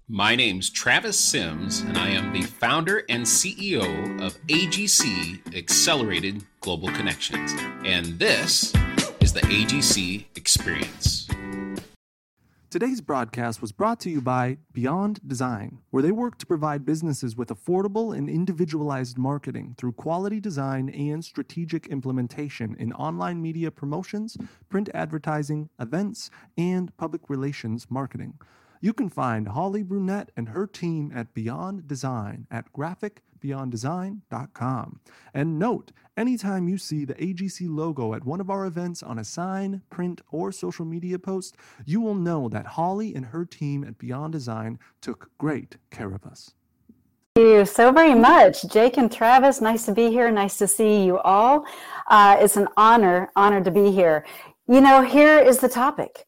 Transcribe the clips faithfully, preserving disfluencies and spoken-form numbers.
My name's Travis Sims, and I am the founder and C E O of A G C Accelerated Global Connections. And this is the A G C Experience. Today's broadcast was brought to you by Beyond Design, where they work to provide businesses with affordable and individualized marketing through quality design and strategic implementation in online media promotions, print advertising, events, and public relations marketing. You can find Holly Brunette and her team at Beyond Design at graphic beyond design dot com. And note, anytime you see the A G C logo at one of our events on a sign, print, or social media post, you will know that Holly and her team at Beyond Design took great care of us. Thank you so very much, Jake and Travis. Nice to be here. Nice to see you all. Uh, it's an honor, honor to be here. You know, here is the topic.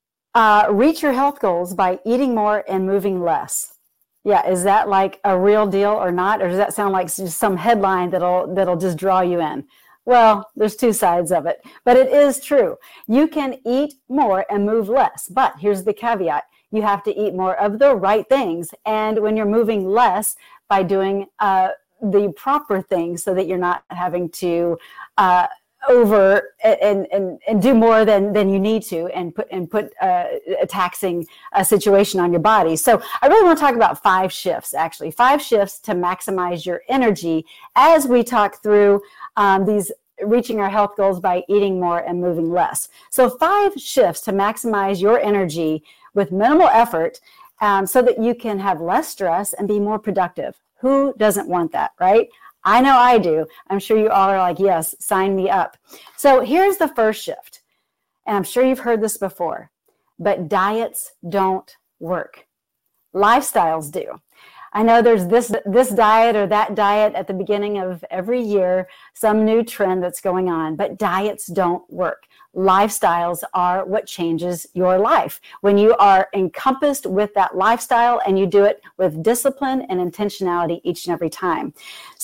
Uh, reach your health goals by eating more and moving less. Yeah, is that like a real deal or not? Or does that sound like just some headline that'll that'll just draw you in? Well, there's two sides of it, but it is true. You can eat more and move less, but here's the caveat. You have to eat more of the right things. And when you're moving less, by doing uh, the proper things so that you're not having to uh, over and, and, and do more than, than you need to and put and put uh, a taxing uh, situation on your body. So I really want to talk about five shifts, actually, five shifts to maximize your energy as we talk through um, these reaching our health goals by eating more and moving less. So five shifts to maximize your energy with minimal effort um, so that you can have less stress and be more productive. Who doesn't want that, right? I know I do. I'm sure you all are like, yes, sign me up. So here's the first shift. And I'm sure you've heard this before, but diets don't work. Lifestyles do. I know there's this this diet or that diet at the beginning of every year, some new trend that's going on, but diets don't work. Lifestyles are what changes your life. When you are encompassed with that lifestyle and you do it with discipline and intentionality each and every time.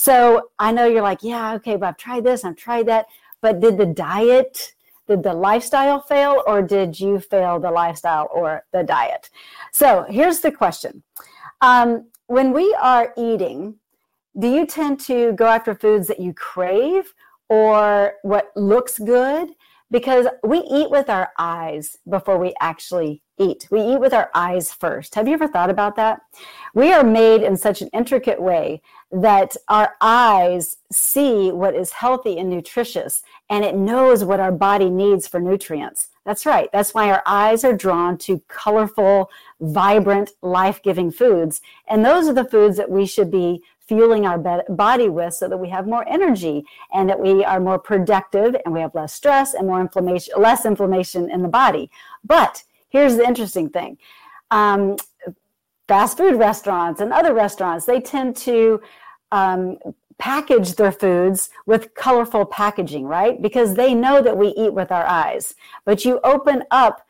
So I know you're like, yeah, okay, but I've tried this, I've tried that, but did the diet, did the lifestyle fail, or did you fail the lifestyle or the diet? So here's the question. Um, when we are eating, do you tend to go after foods that you crave or what looks good? Because we eat with our eyes before we actually eat. We eat with our eyes first. Have you ever thought about that? We are made in such an intricate way that our eyes see what is healthy and nutritious, and it knows what our body needs for nutrients. That's right. That's why our eyes are drawn to colorful, vibrant, life-giving foods. And those are the foods that we should be fueling our body with so that we have more energy and that we are more productive and we have less stress and more inflammation, less inflammation in the body. But here's the interesting thing. Um, fast food restaurants and other restaurants, they tend to um, package their foods with colorful packaging, right? Because they know that we eat with our eyes. But you open up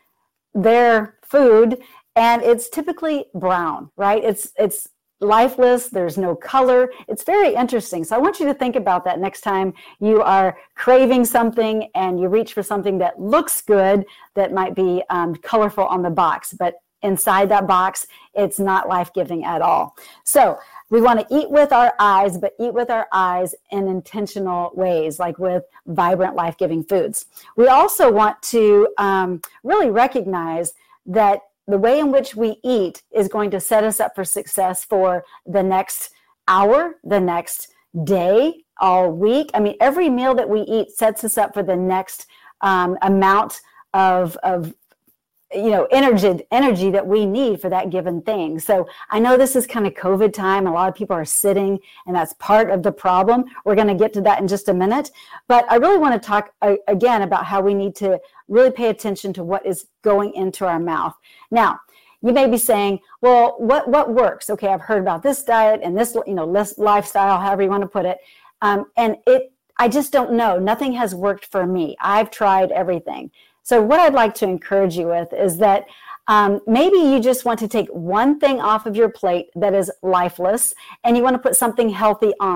their food and it's typically brown, right? It's it's lifeless. There's no color. It's very interesting. So I want you to think about that next time you are craving something and you reach for something that looks good, that might be um, colorful on the box, but inside that box, it's not life-giving at all. So we want to eat with our eyes, but eat with our eyes in intentional ways, like with vibrant, life-giving foods. We also want to um, really recognize that the way in which we eat is going to set us up for success for the next hour, the next day, all week. I mean, every meal that we eat sets us up for the next um, amount of, of you know, energy, energy that we need for that given thing. So I know this is kind of COVID time. A lot of people are sitting, and that's part of the problem. We're going to get to that in just a minute. But I really want to talk uh, again about how we need to really pay attention to what is going into our mouth. Now, you may be saying, well, what, what works? Okay, I've heard about this diet and this, you know, this lifestyle, however you want to put it. Um, and it, I just don't know. Nothing has worked for me. I've tried everything. So what I'd like to encourage you with is that um, maybe you just want to take one thing off of your plate that is lifeless, and you want to put something healthy on.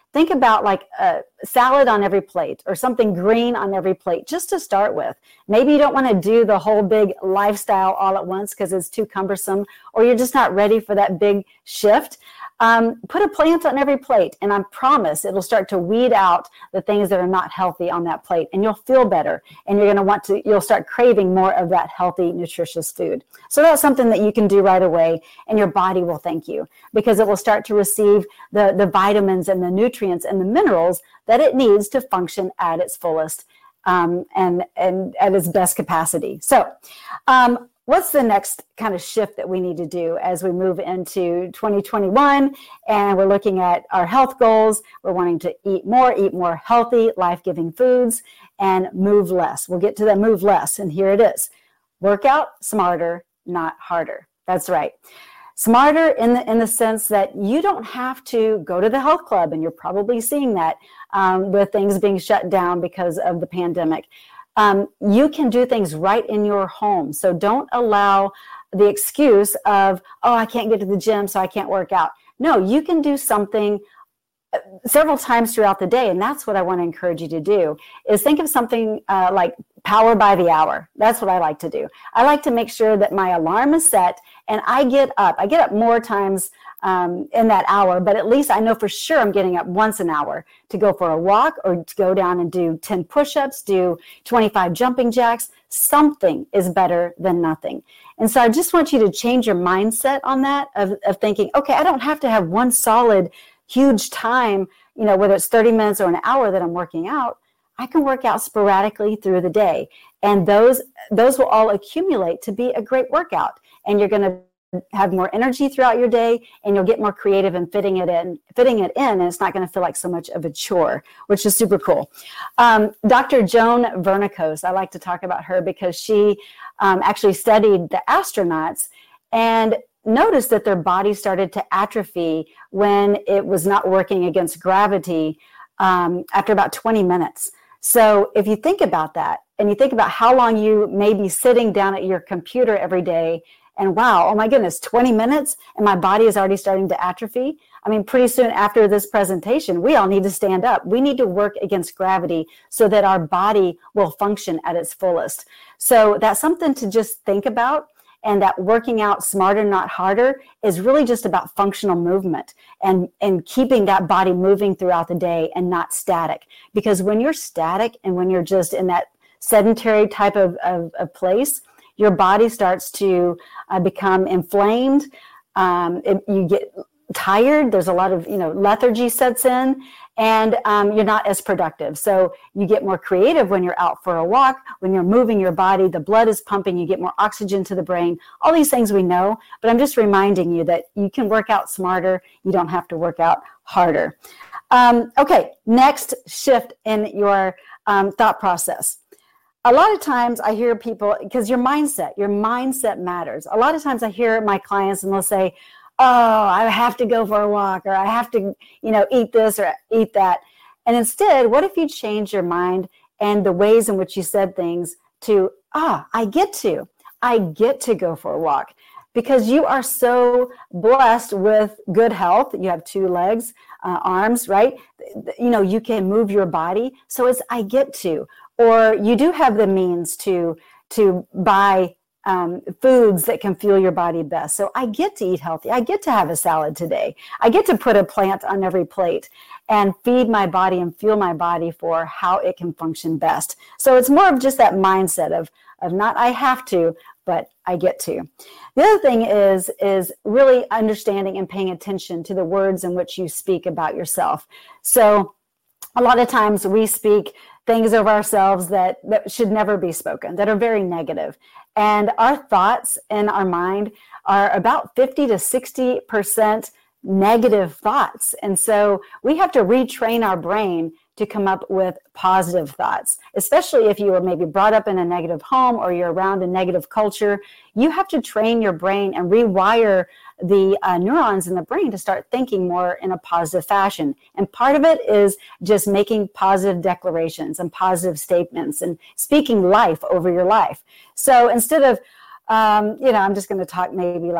think about like a salad on every plate or something green on every plate, just to start with. Maybe you don't want to do the whole big lifestyle all at once because it's too cumbersome, or you're just not ready for that big shift. Um, put a plant on every plate, and I promise it'll start to weed out the things that are not healthy on that plate, and you'll feel better, and you're going to want to, you'll start craving more of that healthy, nutritious food. So that's something that you can do right away, and your body will thank you, because it will start to receive the, the vitamins and the nutrients and the minerals that it needs to function at its fullest um, and, and at its best capacity. So, um, what's the next kind of shift that we need to do as we move into twenty twenty-one and we're looking at our health goals? We're wanting to eat more, eat more healthy, life-giving foods, and move less. We'll get to that move less, and here it is. Work out smarter, not harder. That's right. Smarter in the, in the sense that you don't have to go to the health club, and you're probably seeing that um, with things being shut down because of the pandemic. Um, you can do things right in your home. So don't allow the excuse of, oh, I can't get to the gym, so I can't work out. No, you can do something several times throughout the day. And that's what I want to encourage you to do, is think of something uh, like power by the hour. That's what I like to do. I like to make sure that my alarm is set and I get up. I get up more times um, in that hour, but at least I know for sure I'm getting up once an hour to go for a walk or to go down and do ten push-ups, do twenty-five jumping jacks. Something is better than nothing. And so I just want you to change your mindset on that of, of thinking, okay, I don't have to have one solid, huge time, you know, whether it's thirty minutes or an hour that I'm working out. I can work out sporadically through the day. And those, those will all accumulate to be a great workout. And you're going to have more energy throughout your day, and you'll get more creative in fitting it in, fitting it in, and it's not going to feel like so much of a chore, which is super cool. Um, Doctor Joan Vernikos, I like to talk about her because she um, actually studied the astronauts and noticed that their body started to atrophy when it was not working against gravity um, after about twenty minutes. So if you think about that, and you think about how long you may be sitting down at your computer every day, and wow, oh my goodness, twenty minutes and my body is already starting to atrophy. I mean, pretty soon after this presentation, we all need to stand up. We need to work against gravity so that our body will function at its fullest. So that's something to just think about. And that working out smarter, not harder, is really just about functional movement and, and keeping that body moving throughout the day and not static. Because when you're static and when you're just in that sedentary type of, of, of place, your body starts to uh, become inflamed. Um, it, you get tired. There's a lot of, you know, lethargy sets in, and um, you're not as productive. So you get more creative when you're out for a walk, when you're moving your body, the blood is pumping, you get more oxygen to the brain. All these things we know, but I'm just reminding you that you can work out smarter. You don't have to work out harder. Um, okay, next shift in your um, thought process. A lot of times I hear people, because your mindset, your mindset matters. A lot of times I hear my clients and they'll say, oh, I have to go for a walk, or I have to, you know, eat this or eat that. And instead, what if you change your mind and the ways in which you said things to, ah, I get to, I get to go for a walk, because you are so blessed with good health. You have two legs, uh, arms, right? You know, you can move your body. So it's, I get to. Or you do have the means to to buy um, foods that can fuel your body best. So I get to eat healthy. I get to have a salad today. I get to put a plant on every plate and feed my body and fuel my body for how it can function best. So it's more of just that mindset of, of not I have to, but I get to. The other thing is, is really understanding and paying attention to the words in which you speak about yourself. So a lot of times we speak things of ourselves that, that should never be spoken, that are very negative. And our thoughts in our mind are about fifty to sixty percent negative thoughts. And so we have to retrain our brain to come up with positive thoughts, especially if you were maybe brought up in a negative home or you're around a negative culture. You have to train your brain and rewire the uh, neurons in the brain to start thinking more in a positive fashion. And part of it is just making positive declarations and positive statements and speaking life over your life. So instead of, um, you know, I'm just going to talk maybe like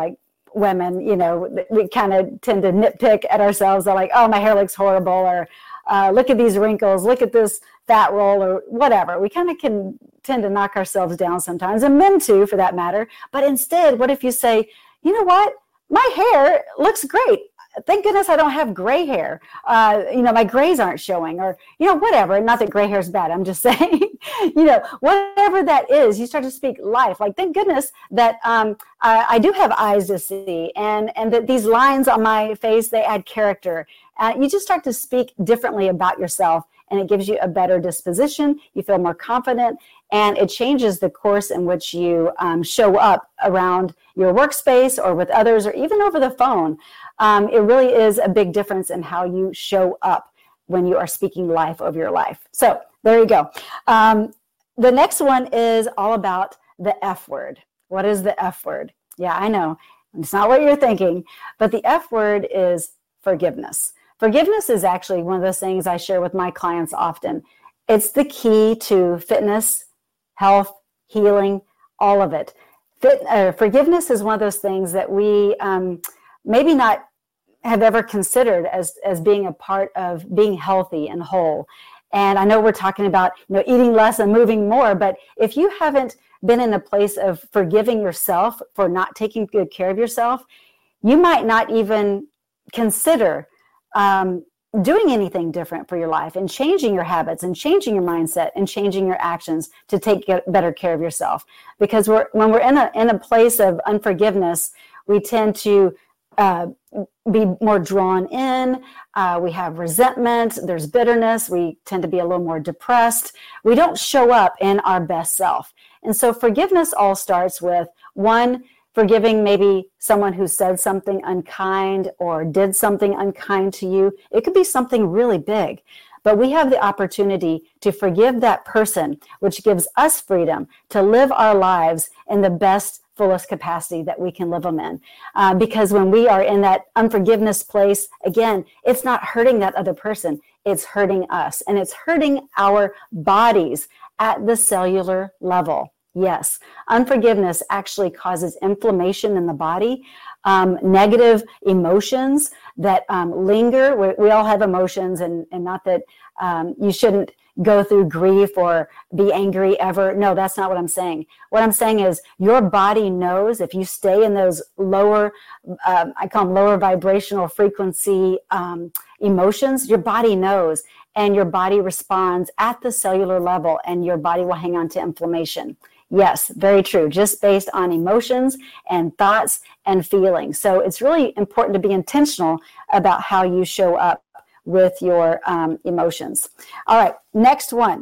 women, you know, we kind of tend to nitpick at ourselves. They're like, oh, my hair looks horrible, or uh, look at these wrinkles, look at this fat roll, or whatever. We kind of can tend to knock ourselves down sometimes, and men too, for that matter. But instead, what if you say, you know what? My hair looks great. Thank goodness I don't have gray hair. Uh, you know, my grays aren't showing, or, you know, whatever. Not that gray hair is bad. I'm just saying, you know, whatever that is, you start to speak life. Like, thank goodness that um, I, I do have eyes to see, and, and that these lines on my face, they add character. Uh, you just start to speak differently about yourself, and it gives you a better disposition. You feel more confident, and it changes the course in which you um, show up around your workspace or with others, or even over the phone. Um, it really is a big difference in how you show up when you are speaking life over your life. So there you go. Um, the next one is all about the F word. What is the F word? Yeah, I know. It's not what you're thinking, but the F word is forgiveness. Forgiveness is actually one of those things I share with my clients often. It's the key to fitness, health, healing, all of it. Fit, uh, forgiveness is one of those things that we um, maybe not have ever considered as, as being a part of being healthy and whole. And I know we're talking about, you know, eating less and moving more, but if you haven't been in a place of forgiving yourself for not taking good care of yourself, you might not even consider um, doing anything different for your life, and changing your habits, and changing your mindset, and changing your actions to take better care of yourself. Because we're, when we're in a in a place of unforgiveness, we tend to uh, be more drawn in. Uh, we have resentment. There's bitterness. We tend to be a little more depressed. We don't show up in our best self. And so forgiveness all starts with, one, forgiving maybe someone who said something unkind or did something unkind to you. It could be something really big, but we have the opportunity to forgive that person, which gives us freedom to live our lives in the best, fullest capacity that we can live them in. Uh, because when we are in that unforgiveness place, again, it's not hurting that other person, it's hurting us, and it's hurting our bodies at the cellular level. Yes, unforgiveness actually causes inflammation in the body, um, negative emotions that um, linger. We, we all have emotions, and, and not that um, you shouldn't go through grief or be angry ever. No, that's not what I'm saying. What I'm saying is your body knows if you stay in those lower, um, I call them lower vibrational frequency um, emotions, your body knows, and your body responds at the cellular level, and your body will hang on to inflammation. Yes, very true. Just based on emotions and thoughts and feelings. So it's really important to be intentional about how you show up with your um, emotions. All right, next one.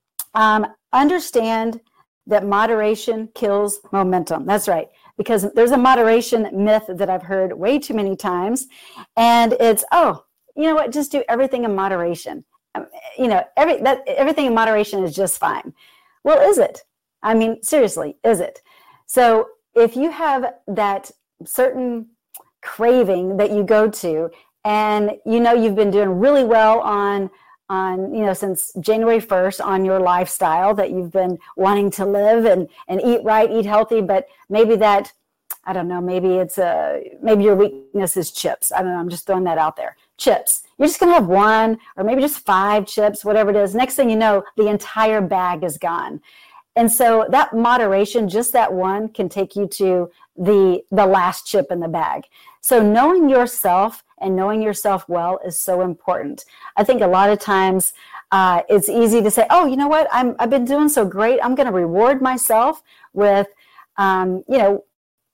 Um, understand that moderation kills momentum. That's right, because there's a moderation myth that I've heard way too many times, and it's, oh, you know what? Just do everything in moderation. Um, you know, every that everything in moderation is just fine. Well, is it? I mean, seriously, is it? So if you have that certain craving that you go to, and you know you've been doing really well on, on you know, since January first on your lifestyle that you've been wanting to live and, and eat right, eat healthy, but maybe that, I don't know, maybe it's a, maybe your weakness is chips. I don't know, I'm just throwing that out there. Chips. You're just going to have one or maybe just five chips, whatever it is. Next thing you know, the entire bag is gone. And so that moderation, just that one, can take you to the the last chip in the bag. So knowing yourself and knowing yourself well is so important. I think a lot of times uh, it's easy to say, oh, you know what, I'm, I've been doing so great. I'm going to reward myself with, um, you know,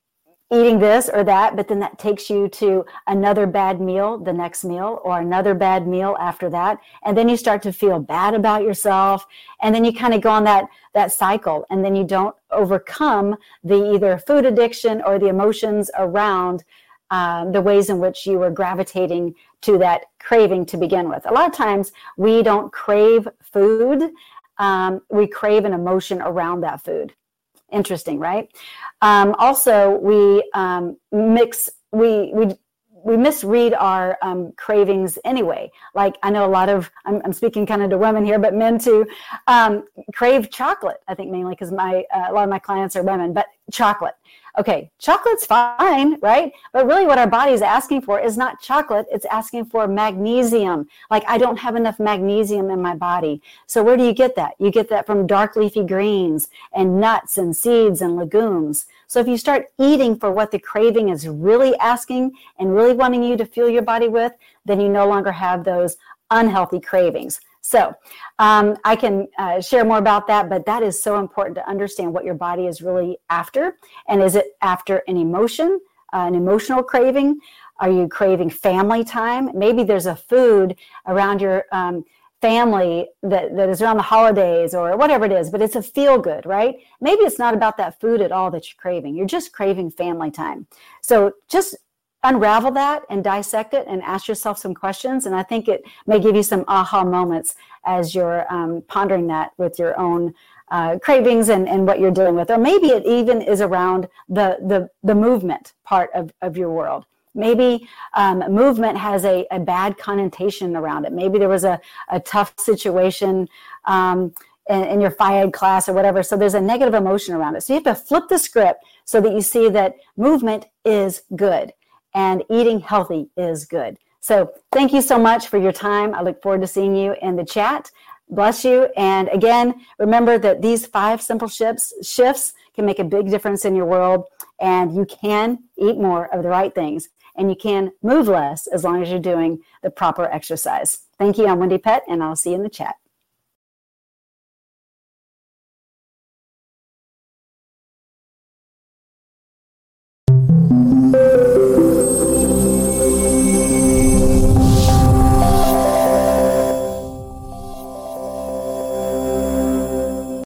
eating this or that, but then that takes you to another bad meal the next meal, or another bad meal after that. And then you start to feel bad about yourself. And then you kind of go on that, that cycle. And then you don't overcome the either food addiction or the emotions around um, the ways in which you were gravitating to that craving to begin with. A lot of times we don't crave food. Um, we crave an emotion around that food. Interesting, right? Um, also, we um, mix, we we we misread our um, cravings anyway. Like, I know a lot of, I'm, I'm speaking kind of to women here, but men too, um, crave chocolate, I think mainly because my uh, a lot of my clients are women, but chocolate. Okay, chocolate's fine, right? But really what our body is asking for is not chocolate, it's asking for magnesium. Like, I don't have enough magnesium in my body. So where do you get that? You get that from dark leafy greens and nuts and seeds and legumes. So if you start eating for what the craving is really asking and really wanting you to fuel your body with, then you no longer have those unhealthy cravings. So um, I can uh, share more about that, but that is so important to understand what your body is really after. And is it after an emotion, uh, an emotional craving? Are you craving family time? Maybe there's a food around your um, family that, that is around the holidays or whatever it is, but it's a feel good, right? Maybe it's not about that food at all that you're craving. You're just craving family time. So just unravel that and dissect it and ask yourself some questions. And I think it may give you some aha moments as you're um, pondering that with your own uh, cravings and, and what you're dealing with. Or maybe it even is around the, the, the movement part of, of your world. Maybe um, movement has a, a bad connotation around it. Maybe there was a, a tough situation um, in, in your Phy Ed class or whatever. So there's a negative emotion around it. So you have to flip the script so that you see that movement is good. And eating healthy is good. So thank you so much for your time. I look forward to seeing you in the chat. Bless you. And again, remember that these five simple shifts, shifts can make a big difference in your world. And you can eat more of the right things. And you can move less as long as you're doing the proper exercise. Thank you. I'm Wendy Pett, and I'll see you in the chat.